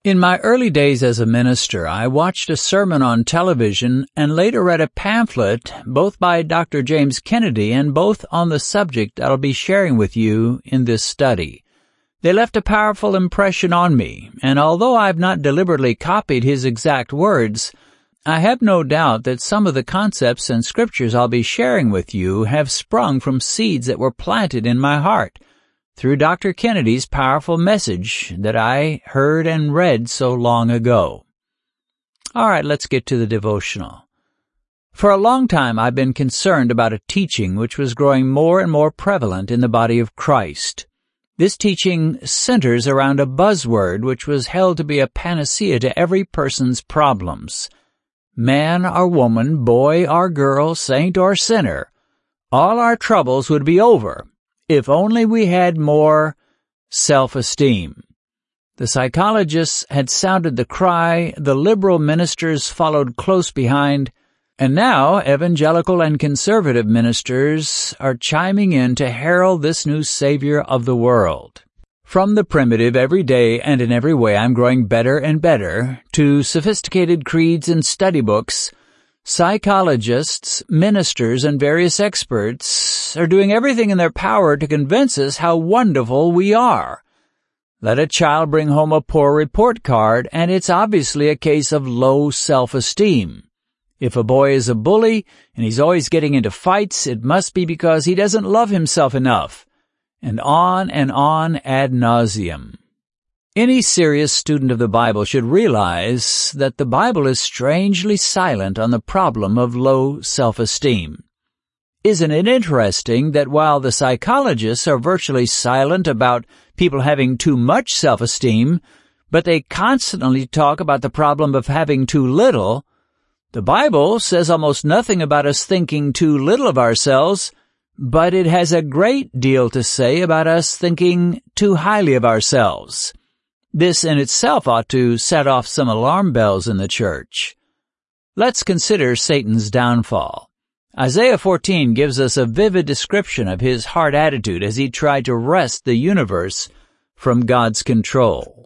In my early days as a minister, I watched a sermon on television and later read a pamphlet, both by Dr. James Kennedy and both on the subject I'll be sharing with you in this study. They left a powerful impression on me, and although I've not deliberately copied his exact words, I have no doubt that some of the concepts and scriptures I'll be sharing with you have sprung from seeds that were planted in my heart through Dr. Kennedy's powerful message that I heard and read so long ago. All right, let's get to the devotional. For a long time, I've been concerned about a teaching which was growing more and more prevalent in the body of Christ. This teaching centers around a buzzword which was held to be a panacea to every person's problems. Man or woman, boy or girl, saint or sinner, all our troubles would be over if only we had more self-esteem. The psychologists had sounded the cry, the liberal ministers followed close behind, and now evangelical and conservative ministers are chiming in to herald this new Savior of the world. From the primitive, every day and in every way I'm growing better and better, to sophisticated creeds and study books, psychologists, ministers, and various experts are doing everything in their power to convince us how wonderful we are. Let a child bring home a poor report card, and it's obviously a case of low self-esteem. If a boy is a bully and he's always getting into fights, it must be because he doesn't love himself enough. And on ad nauseum. Any serious student of the Bible should realize that the Bible is strangely silent on the problem of low self-esteem. Isn't it interesting that while the psychologists are virtually silent about people having too much self-esteem, but they constantly talk about the problem of having too little, the Bible says almost nothing about us thinking too little of ourselves, but it has a great deal to say about us thinking too highly of ourselves. This in itself ought to set off some alarm bells in the church. Let's consider Satan's downfall. Isaiah 14 gives us a vivid description of his heart attitude as he tried to wrest the universe from God's control.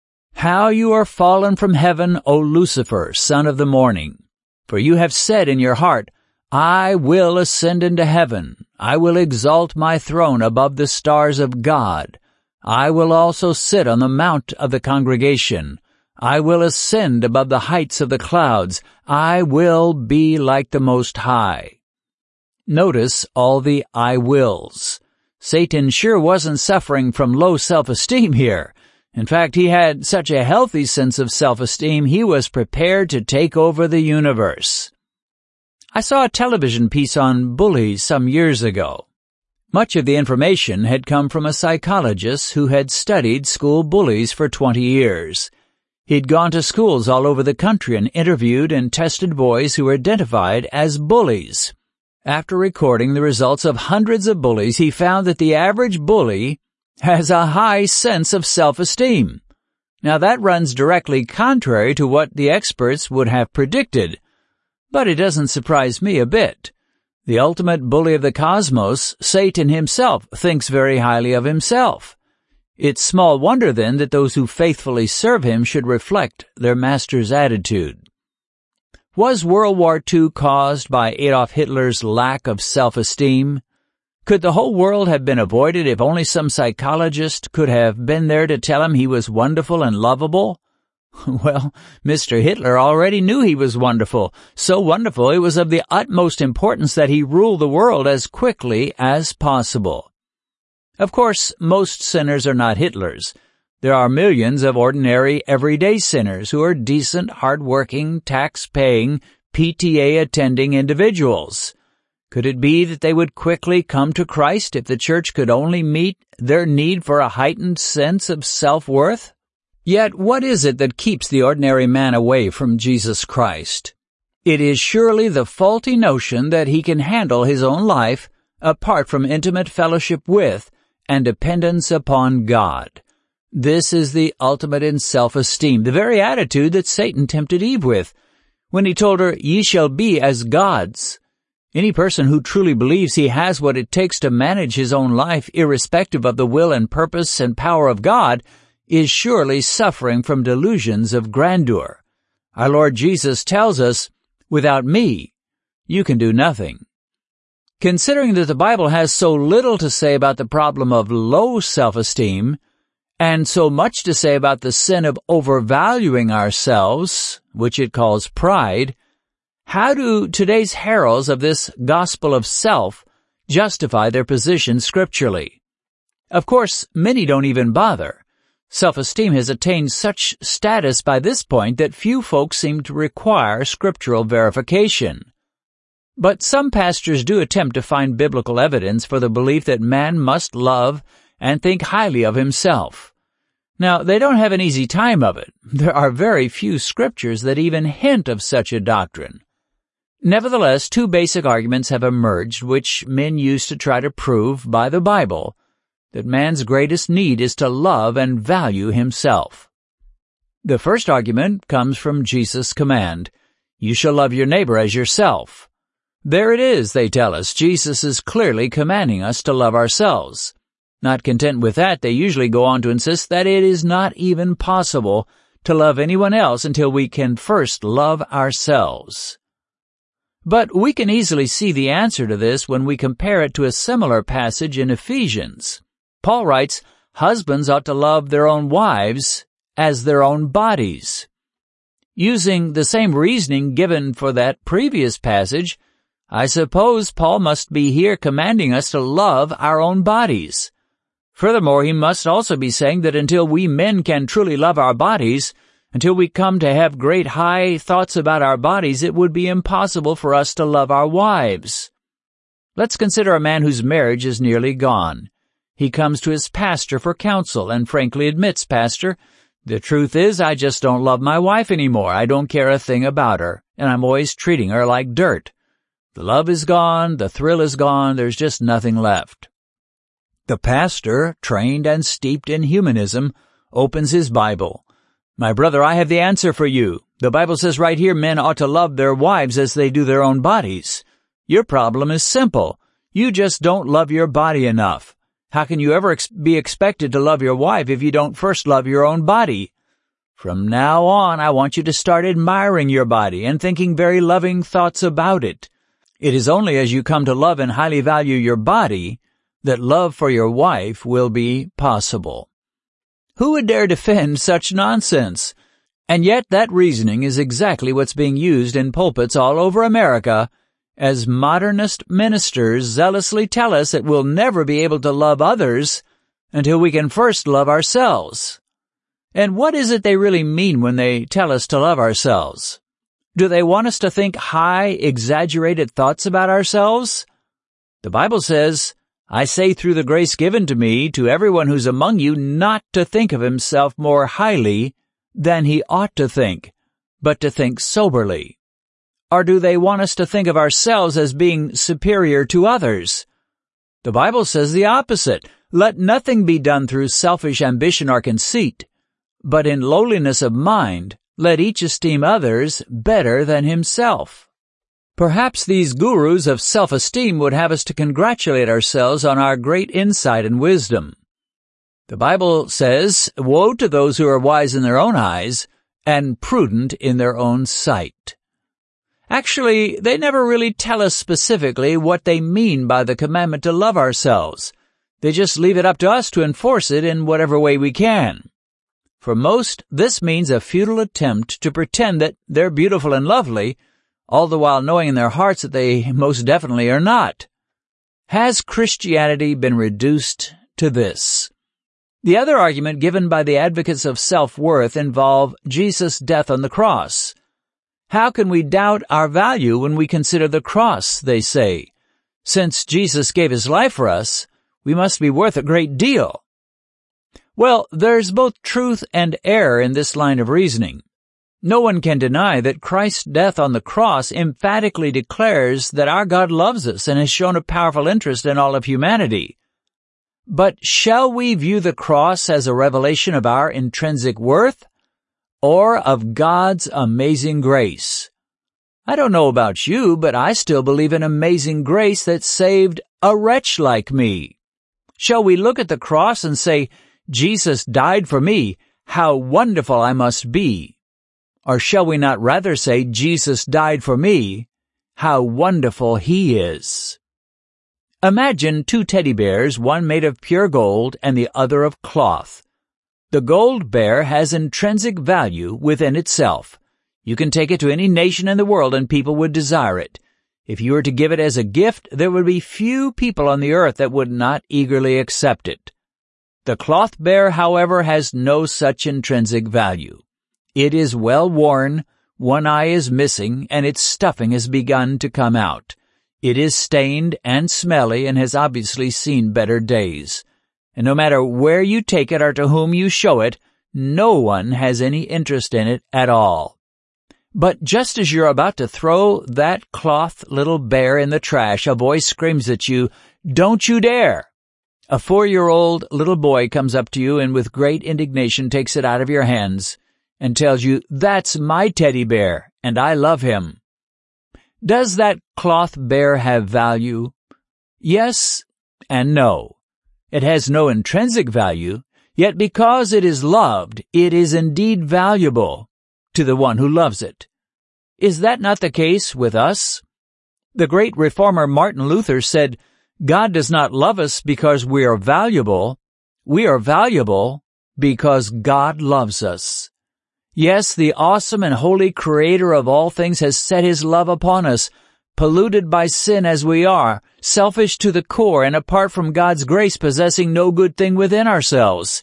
How you are fallen from heaven, O Lucifer, son of the morning! For you have said in your heart, I will ascend into heaven. I will exalt my throne above the stars of God. I will also sit on the mount of the congregation. I will ascend above the heights of the clouds. I will be like the Most High. Notice all the I wills. Satan sure wasn't suffering from low self-esteem here. In fact, he had such a healthy sense of self-esteem, he was prepared to take over the universe. I saw a television piece on bullies some years ago. Much of the information had come from a psychologist who had studied school bullies for 20 years. He'd gone to schools all over the country and interviewed and tested boys who were identified as bullies. After recording the results of hundreds of bullies, he found that the average bully has a high sense of self-esteem. Now that runs directly contrary to what the experts would have predicted, but it doesn't surprise me a bit. The ultimate bully of the cosmos, Satan himself, thinks very highly of himself. It's small wonder, then, that those who faithfully serve him should reflect their master's attitude. Was World War II caused by Adolf Hitler's lack of self-esteem? Could the whole world have been avoided if only some psychologist could have been there to tell him he was wonderful and lovable? Well, Mr. Hitler already knew he was wonderful. So wonderful it was of the utmost importance that he rule the world as quickly as possible. Of course, most sinners are not Hitlers. There are millions of ordinary, everyday sinners who are decent, hard-working, tax-paying, PTA-attending individuals. Could it be that they would quickly come to Christ if the church could only meet their need for a heightened sense of self-worth? Yet what is it that keeps the ordinary man away from Jesus Christ? It is surely the faulty notion that he can handle his own life apart from intimate fellowship with and dependence upon God. This is the ultimate in self-esteem, the very attitude that Satan tempted Eve with when he told her, "Ye shall be as gods." Any person who truly believes he has what it takes to manage his own life, irrespective of the will and purpose and power of God, is surely suffering from delusions of grandeur. Our Lord Jesus tells us, "Without me, you can do nothing." Considering that the Bible has so little to say about the problem of low self-esteem, and so much to say about the sin of overvaluing ourselves, which it calls pride, how do today's heralds of this gospel of self justify their position scripturally? Of course, many don't even bother. Self-esteem has attained such status by this point that few folks seem to require scriptural verification. But some pastors do attempt to find biblical evidence for the belief that man must love and think highly of himself. Now, they don't have an easy time of it. There are very few scriptures that even hint of such a doctrine. Nevertheless, two basic arguments have emerged which men use to try to prove by the Bible that man's greatest need is to love and value himself. The first argument comes from Jesus' command, "You shall love your neighbor as yourself." There it is, they tell us. Jesus is clearly commanding us to love ourselves. Not content with that, they usually go on to insist that it is not even possible to love anyone else until we can first love ourselves. But we can easily see the answer to this when we compare it to a similar passage in Ephesians. Paul writes, "Husbands ought to love their own wives as their own bodies." Using the same reasoning given for that previous passage, I suppose Paul must be here commanding us to love our own bodies. Furthermore, he must also be saying that until we men can truly love our bodies, until we come to have great high thoughts about our bodies, it would be impossible for us to love our wives. Let's consider a man whose marriage is nearly gone. He comes to his pastor for counsel and frankly admits, "Pastor, the truth is I just don't love my wife anymore. I don't care a thing about her, and I'm always treating her like dirt. The love is gone, the thrill is gone, there's just nothing left." The pastor, trained and steeped in humanism, opens his Bible. "My brother, I have the answer for you. The Bible says right here men ought to love their wives as they do their own bodies. Your problem is simple. You just don't love your body enough. How can you ever be expected to love your wife if you don't first love your own body? From now on, I want you to start admiring your body and thinking very loving thoughts about it. It is only as you come to love and highly value your body that love for your wife will be possible." Who would dare defend such nonsense? And yet that reasoning is exactly what's being used in pulpits all over America as modernist ministers zealously tell us that we'll never be able to love others until we can first love ourselves. And what is it they really mean when they tell us to love ourselves? Do they want us to think high, exaggerated thoughts about ourselves? The Bible says, "I say through the grace given to me to everyone who's among you not to think of himself more highly than he ought to think, but to think soberly." Or do they want us to think of ourselves as being superior to others? The Bible says the opposite. "Let nothing be done through selfish ambition or conceit, but in lowliness of mind, let each esteem others better than himself." Perhaps these gurus of self-esteem would have us to congratulate ourselves on our great insight and wisdom. The Bible says, "Woe to those who are wise in their own eyes and prudent in their own sight." Actually, they never really tell us specifically what they mean by the commandment to love ourselves. They just leave it up to us to enforce it in whatever way we can. For most, this means a futile attempt to pretend that they're beautiful and lovely, all the while knowing in their hearts that they most definitely are not. Has Christianity been reduced to this? The other argument given by the advocates of self-worth involve Jesus' death on the cross. How can we doubt our value when we consider the cross, they say? Since Jesus gave his life for us, we must be worth a great deal. Well, there's both truth and error in this line of reasoning. No one can deny that Christ's death on the cross emphatically declares that our God loves us and has shown a powerful interest in all of humanity. But shall we view the cross as a revelation of our intrinsic worth or of God's amazing grace? I don't know about you, but I still believe in amazing grace that saved a wretch like me. Shall we look at the cross and say, Jesus died for me. How wonderful I must be. Or shall we not rather say, Jesus died for me? How wonderful he is. Imagine two teddy bears, one made of pure gold and the other of cloth. The gold bear has intrinsic value within itself. You can take it to any nation in the world and people would desire it. If you were to give it as a gift, there would be few people on the earth that would not eagerly accept it. The cloth bear, however, has no such intrinsic value. It is well worn, one eye is missing, and its stuffing has begun to come out. It is stained and smelly and has obviously seen better days. And no matter where you take it or to whom you show it, no one has any interest in it at all. But just as you're about to throw that cloth little bear in the trash, a voice screams at you, "Don't you dare!" A 4-year-old little boy comes up to you and with great indignation takes it out of your hands and tells you, "That's my teddy bear, and I love him." Does that cloth bear have value? Yes and no. It has no intrinsic value, yet because it is loved, it is indeed valuable to the one who loves it. Is that not the case with us? The great reformer Martin Luther said, "God does not love us because we are valuable. We are valuable because God loves us." Yes, the awesome and holy Creator of all things has set His love upon us, polluted by sin as we are, selfish to the core, and apart from God's grace possessing no good thing within ourselves.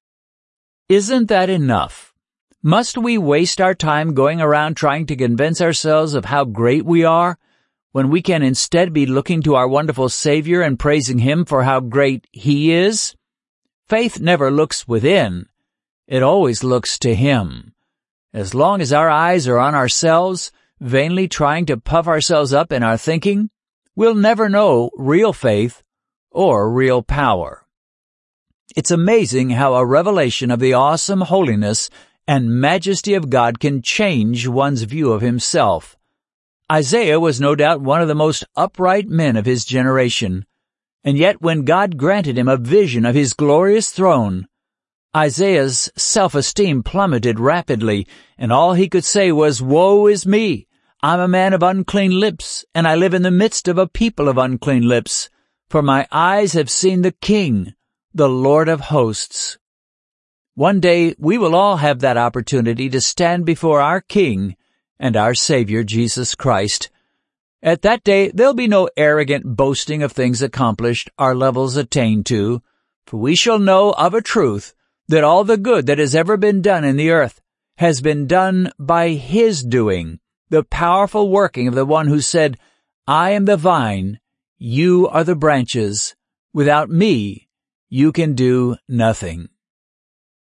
Isn't that enough? Must we waste our time going around trying to convince ourselves of how great we are, when we can instead be looking to our wonderful Savior and praising Him for how great He is? Faith never looks within. It always looks to Him. As long as our eyes are on ourselves, vainly trying to puff ourselves up in our thinking, we'll never know real faith or real power. It's amazing how a revelation of the awesome holiness and majesty of God can change one's view of himself. Isaiah was no doubt one of the most upright men of his generation, and yet when God granted him a vision of His glorious throne, Isaiah's self-esteem plummeted rapidly, and all he could say was, "Woe is me! I'm a man of unclean lips, and I live in the midst of a people of unclean lips, for my eyes have seen the King, the Lord of hosts." One day we will all have that opportunity to stand before our King and our Savior, Jesus Christ. At that day there'll be no arrogant boasting of things accomplished, our levels attained to, for we shall know of a truth that all the good that has ever been done in the earth has been done by His doing, the powerful working of the one who said, "I am the vine, you are the branches. Without me, you can do nothing."